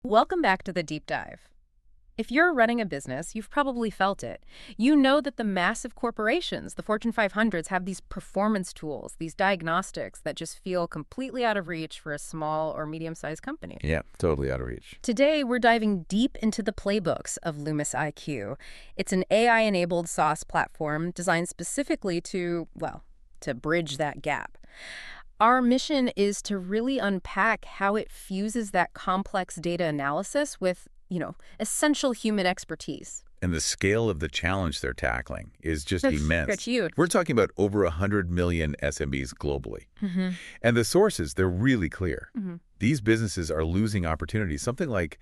Welcome back to the deep dive. If you're running a business, you've probably felt it. You know that the massive corporations, the Fortune 500s, have these performance tools, these diagnostics that just feel completely out of reach for a small or medium-sized company. Yeah, totally out of reach. Today, we're diving deep into the playbooks of Loomis IQ. It's an AI-enabled SaaS platform designed specifically to bridge that gap. Our mission is to really unpack how it fuses that complex data analysis with, essential human expertise. And the scale of the challenge they're tackling is just That's immense. huge. We're talking about over 100 million SMBs globally. And the sources, they're really clear. These businesses are losing opportunities, something like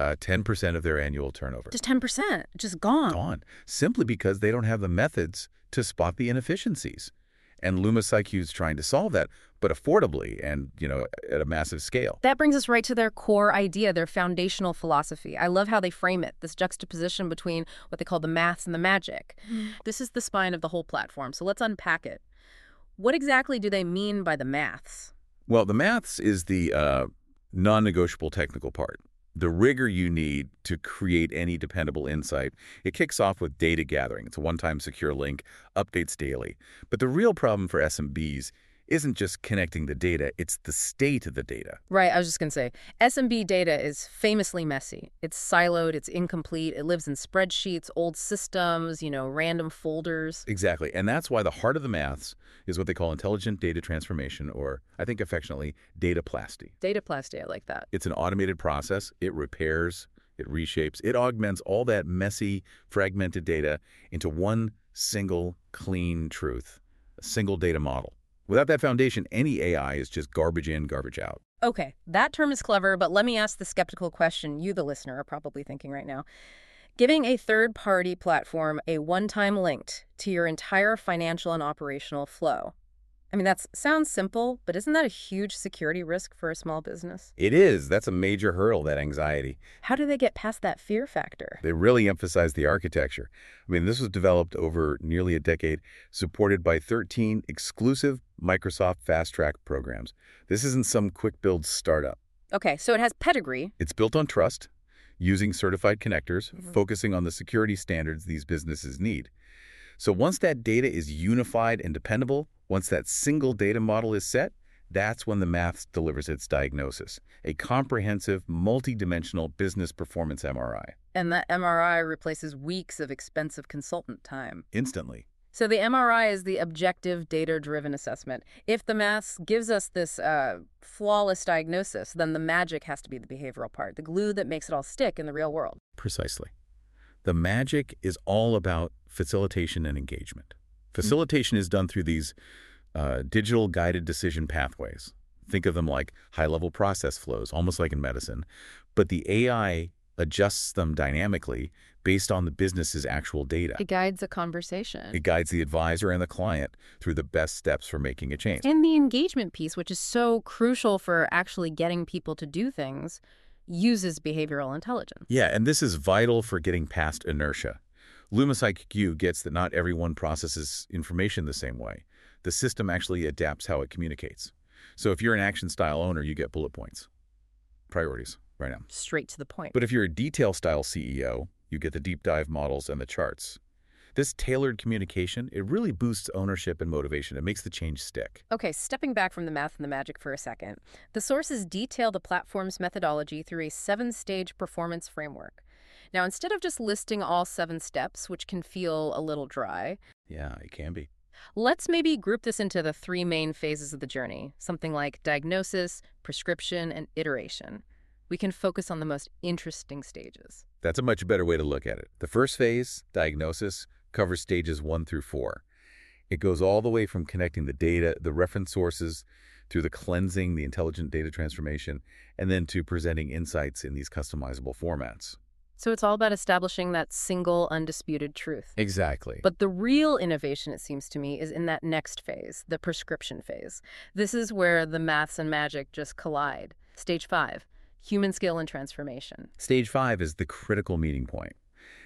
10% of their annual turnover. Just 10%, just gone. Gone, simply because they don't have the methods to spot the inefficiencies. And Loomis IQ is trying to solve that, but affordably and, at a massive scale. That brings us right to their core idea, their foundational philosophy. I love how they frame it, this juxtaposition between what they call the maths and the magic. This is the spine of the whole platform, so let's unpack it. What exactly do they mean by the maths? Well, the maths is the non-negotiable technical part. The rigor you need to create any dependable insight. It kicks off with data gathering. It's a one-time secure link, updates daily. But the real problem for SMBs isn't just connecting the data, it's the state of the data. Right, I was just going to say, SMB data is famously messy. It's siloed, it's incomplete, it lives in spreadsheets, old systems, random folders. Exactly, and that's why the heart of the maths is what they call intelligent data transformation, or I think affectionately, dataplasty. Dataplasty, I like that. It's an automated process. It repairs, it reshapes, it augments all that messy, fragmented data into one single, clean truth, a single data model. Without that foundation, any AI is just garbage in, garbage out. Okay, that term is clever, but let me ask the skeptical question you, the listener, are probably thinking right now. Giving a third-party platform a one-time link to your entire financial and operational flow. I mean, that sounds simple, but isn't that a huge security risk for a small business? It is. That's a major hurdle, that anxiety. How do they get past that fear factor? They really emphasize the architecture. I mean, this was developed over nearly a decade, supported by 13 exclusive Microsoft Fast Track programs. This isn't some quick-build startup. Okay, so it has pedigree. It's built on trust, using certified connectors, focusing on the security standards these businesses need. So once that data is unified and dependable, once that single data model is set, that's when the maths delivers its diagnosis, a comprehensive, multidimensional business performance MRI. And that MRI replaces weeks of expensive consultant time. Instantly. So the MRI is the objective, data-driven assessment. If the maths gives us this flawless diagnosis, then the magic has to be the behavioral part, the glue that makes it all stick in the real world. Precisely. The magic is all about facilitation and engagement. Facilitation is done through these digital guided decision pathways. Think of them like high-level process flows, almost like in medicine. But the AI adjusts them dynamically based on the business's actual data. It guides a conversation. It guides the advisor and the client through the best steps for making a change. And the engagement piece, which is so crucial for actually getting people to do things, uses behavioral intelligence. Yeah, and this is vital for getting past inertia. Loomis IQ gets that not everyone processes information the same way. The system actually adapts how it communicates. So if you're an action-style owner, you get bullet points, priorities, right now. Straight to the point. But if you're a detail-style CEO, you get the deep dive models and the charts. This tailored communication, it really boosts ownership and motivation. It makes the change stick. Okay, stepping back from the math and the magic for a second. The sources detail the platform's methodology through a 7-stage performance framework. Now, instead of just listing all 7 steps, which can feel a little dry, Yeah, it can be. let's maybe group this into the 3 main phases of the journey, something like diagnosis, prescription, and iteration. We can focus on the most interesting stages. That's a much better way to look at it. The first phase, diagnosis, covers stages 1 through 4. It goes all the way from connecting the data, the reference sources, through the cleansing, the intelligent data transformation, and then to presenting insights in these customizable formats. So it's all about establishing that single, undisputed truth. Exactly. But the real innovation, it seems to me, is in that next phase, the prescription phase. This is where the maths and magic just collide. Stage 5, human skill and transformation. Stage 5 is the critical meeting point.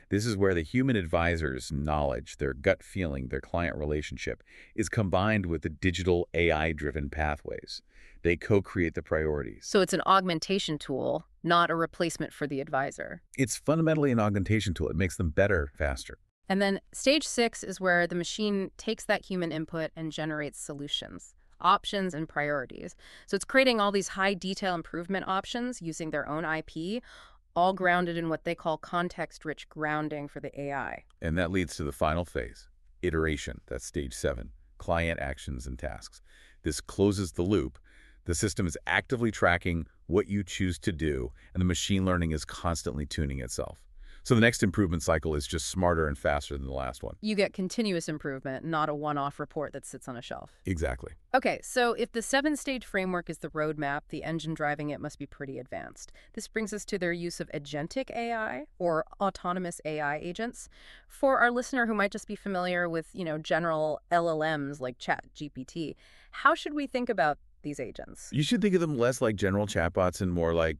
This is where the human advisor's knowledge, their gut feeling, their client relationship is combined with the digital AI-driven pathways. They co-create the priorities. So it's an augmentation tool, not a replacement for the advisor. It's fundamentally an augmentation tool. It makes them better, faster. And then stage 6 is where the machine takes that human input and generates solutions, options, and priorities. So it's creating all these high detail improvement options using their own IP, all grounded in what they call context-rich grounding for the AI. And that leads to the final phase, iteration. That's stage 7, client actions and tasks. This closes the loop. The system is actively tracking what you choose to do, and the machine learning is constantly tuning itself. So the next improvement cycle is just smarter and faster than the last one. You get continuous improvement, not a one-off report that sits on a shelf. Exactly. Okay, so if the 7-stage framework is the roadmap, the engine driving it must be pretty advanced. This brings us to their use of agentic AI, or autonomous AI agents. For our listener who might just be familiar with, general LLMs like ChatGPT, how should we think about these agents? You should think of them less like general chatbots and more like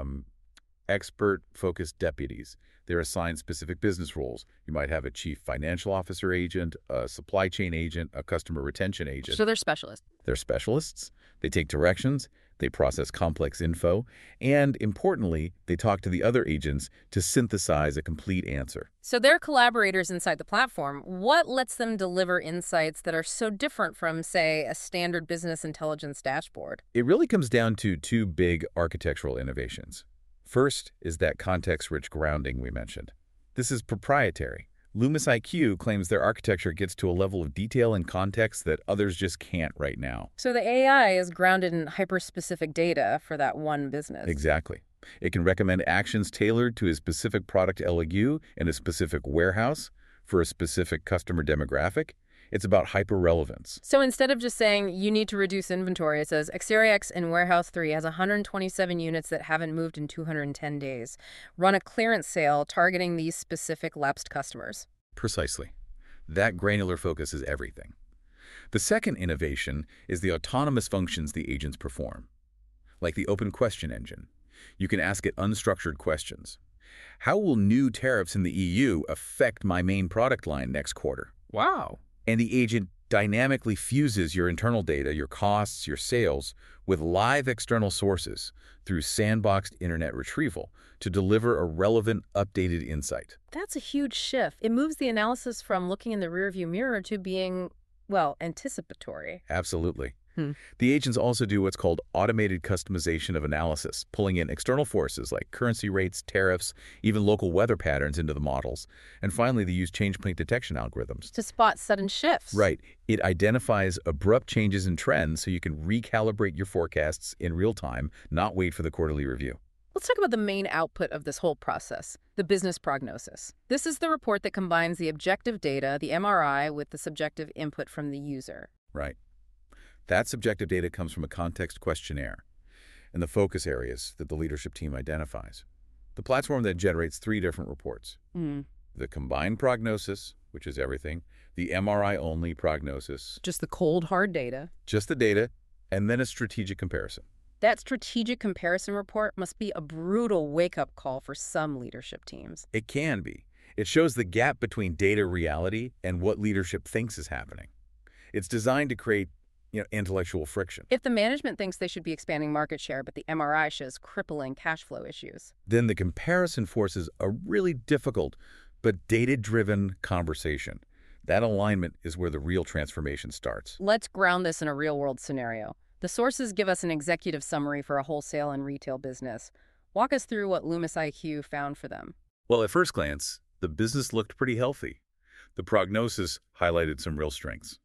expert-focused deputies. They're assigned specific business roles. You might have a chief financial officer agent, a supply chain agent, a customer retention agent. So they're specialists. They're specialists. They take directions. They process complex info. And importantly, they talk to the other agents to synthesize a complete answer. So they're collaborators inside the platform. What lets them deliver insights that are so different from, say, a standard business intelligence dashboard? It really comes down to two big architectural innovations. First is that context-rich grounding we mentioned. This is proprietary. Loomis IQ claims their architecture gets to a level of detail and context that others just can't right now. So the AI is grounded in hyper-specific data for that one business. Exactly. It can recommend actions tailored to a specific product LOU in a specific warehouse for a specific customer demographic. It's about hyper-relevance. So instead of just saying you need to reduce inventory, it says Xerix in Warehouse 3 has 127 units that haven't moved in 210 days. Run a clearance sale targeting these specific lapsed customers. Precisely. That granular focus is everything. The second innovation is the autonomous functions the agents perform, like the open question engine. You can ask it unstructured questions. How will new tariffs in the EU affect my main product line next quarter? Wow. And the agent dynamically fuses your internal data, your costs, your sales, with live external sources through sandboxed internet retrieval to deliver a relevant, updated insight. That's a huge shift. It moves the analysis from looking in the rearview mirror to being, anticipatory. Absolutely. The agents also do what's called automated customization of analysis, pulling in external forces like currency rates, tariffs, even local weather patterns into the models. And finally, they use change point detection algorithms. To spot sudden shifts. Right. It identifies abrupt changes in trends so you can recalibrate your forecasts in real time, not wait for the quarterly review. Let's talk about the main output of this whole process, the business prognosis. This is the report that combines the objective data, the MRI, with the subjective input from the user. Right. That subjective data comes from a context questionnaire and the focus areas that the leadership team identifies. The platform then generates 3 different reports. The combined prognosis, which is everything, the MRI-only prognosis. Just the cold, hard data. Just the data, and then a strategic comparison. That strategic comparison report must be a brutal wake-up call for some leadership teams. It can be. It shows the gap between data reality and what leadership thinks is happening. It's designed to create intellectual friction. If the management thinks they should be expanding market share, but the MRI shows crippling cash flow issues, then the comparison forces a really difficult but data-driven conversation. That alignment is where the real transformation starts. Let's ground this in a real-world scenario. The sources give us an executive summary for a wholesale and retail business. Walk us through what Loomis IQ found for them. Well, at first glance, the business looked pretty healthy. The prognosis highlighted some real strengths.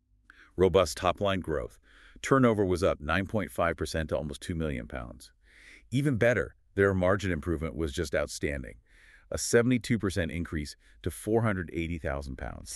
Robust top-line growth. Turnover was up 9.5% to almost £2 million. Even better, their margin improvement was just outstanding. A 72% increase to £480,000.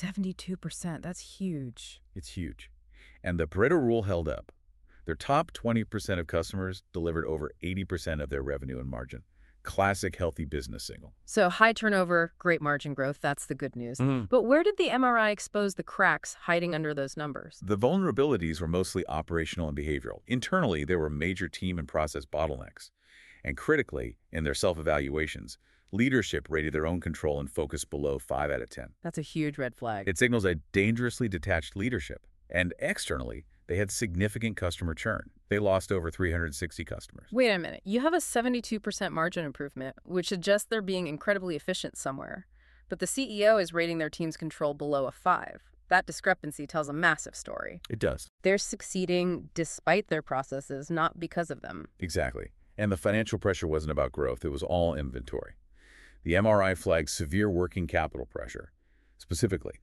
72%, that's huge. It's huge. And the Pareto rule held up. Their top 20% of customers delivered over 80% of their revenue and margin. Classic healthy business signal. So high turnover, great margin growth, that's the good news. But where did the MRI expose the cracks hiding under those numbers? The vulnerabilities were mostly operational and behavioral. Internally, there were major team and process bottlenecks. And critically, in their self-evaluations, leadership rated their own control and focus below 5 out of 10. That's a huge red flag. It signals a dangerously detached leadership. And externally, they had significant customer churn. They lost over 360 customers. Wait a minute. You have a 72% margin improvement, which suggests they're being incredibly efficient somewhere. But the CEO is rating their team's control below a 5. That discrepancy tells a massive story. It does. They're succeeding despite their processes, not because of them. Exactly. And the financial pressure wasn't about growth. It was all inventory. The MRI flagged severe working capital pressure, specifically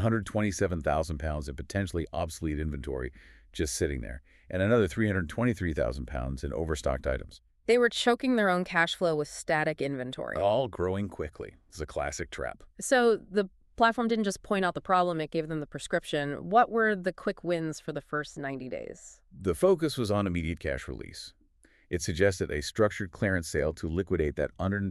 127,000 pounds in potentially obsolete inventory just sitting there, and another 323,000 pounds in overstocked items. They were choking their own cash flow with static inventory. All growing quickly. It's a classic trap. So the platform didn't just point out the problem, it gave them the prescription. What were the quick wins for the first 90 days? The focus was on immediate cash release. It suggested a structured clearance sale to liquidate that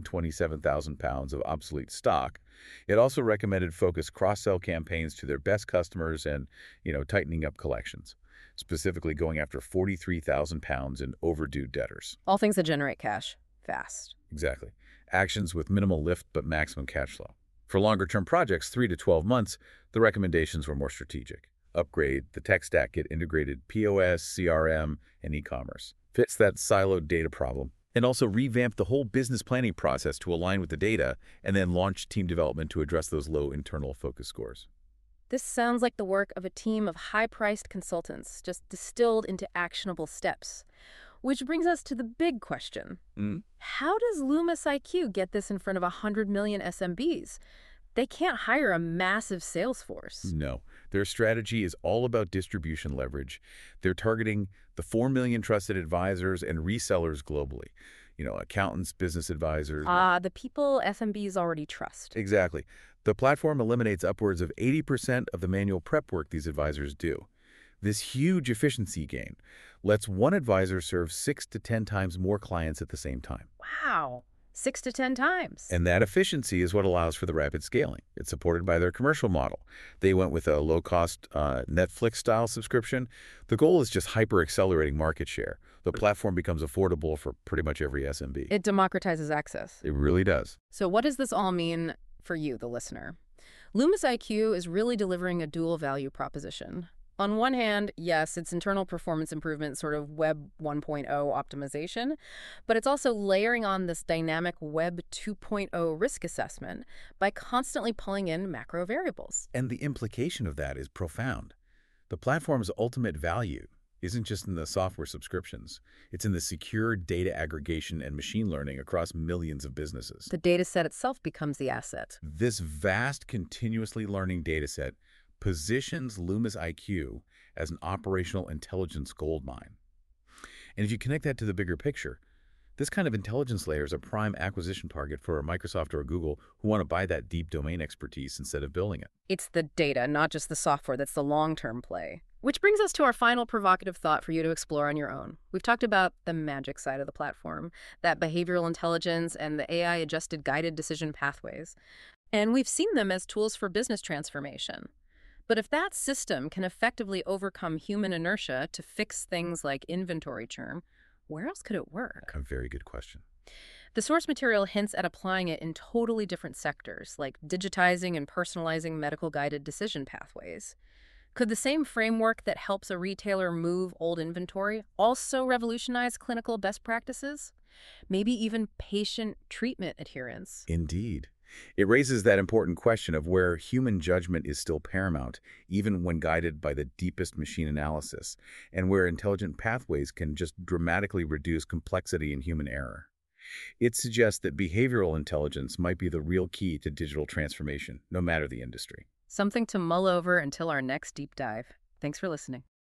127,000 pounds of obsolete stock. It also recommended focused cross-sell campaigns to their best customers and, tightening up collections, specifically going after 43,000 pounds in overdue debtors. All things that generate cash fast. Exactly. Actions with minimal lift but maximum cash flow. For longer-term projects, 3 to 12 months, the recommendations were more strategic. Upgrade the tech stack, get integrated POS, CRM, and e-commerce. Fix that siloed data problem. And also revamp the whole business planning process to align with the data, and then launch team development to address those low internal focus scores. This sounds like the work of a team of high-priced consultants, just distilled into actionable steps. Which brings us to the big question. How does Loomis IQ get this in front of 100 million SMBs? They can't hire a massive sales force. No. Their strategy is all about distribution leverage. They're targeting the 4 million trusted advisors and resellers globally. Accountants, business advisors. The people SMBs already trust. Exactly. The platform eliminates upwards of 80% of the manual prep work these advisors do. This huge efficiency gain lets one advisor serve 6 to 10 times more clients at the same time. Wow. 6 to 10 times. And that efficiency is what allows for the rapid scaling. It's supported by their commercial model. They went with a low-cost Netflix-style subscription. The goal is just hyper-accelerating market share. The platform becomes affordable for pretty much every SMB. It democratizes access. It really does. So what does this all mean for you, the listener? Loomis IQ is really delivering a dual value proposition. On one hand, yes, it's internal performance improvement, sort of Web 1.0 optimization, but it's also layering on this dynamic Web 2.0 risk assessment by constantly pulling in macro variables. And the implication of that is profound. The platform's ultimate value isn't just in the software subscriptions. It's in the secure data aggregation and machine learning across millions of businesses. The data set itself becomes the asset. This vast, continuously learning data set positions Loomis IQ as an operational intelligence goldmine. And if you connect that to the bigger picture, this kind of intelligence layer is a prime acquisition target for a Microsoft or a Google who want to buy that deep domain expertise instead of building it. It's the data, not just the software, that's the long-term play. Which brings us to our final provocative thought for you to explore on your own. We've talked about the magic side of the platform, that behavioral intelligence and the AI-adjusted guided decision pathways. And we've seen them as tools for business transformation. But if that system can effectively overcome human inertia to fix things like inventory churn, where else could it work? A very good question. The source material hints at applying it in totally different sectors, like digitizing and personalizing medical guided decision pathways. Could the same framework that helps a retailer move old inventory also revolutionize clinical best practices? Maybe even patient treatment adherence? Indeed. It raises that important question of where human judgment is still paramount, even when guided by the deepest machine analysis, and where intelligent pathways can just dramatically reduce complexity and human error. It suggests that behavioral intelligence might be the real key to digital transformation, no matter the industry. Something to mull over until our next deep dive. Thanks for listening.